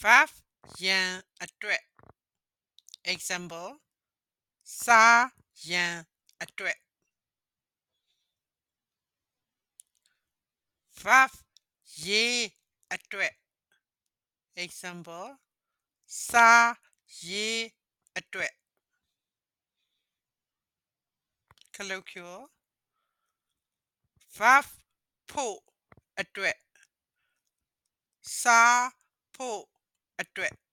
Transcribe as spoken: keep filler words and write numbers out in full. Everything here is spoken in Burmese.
Five ရန်အတွက် example စားရန်အတွက် Five ရေးအတွက် example စားရေးအတွက် colloquial Five ဖို့အတွက်စားဖို့အတွက်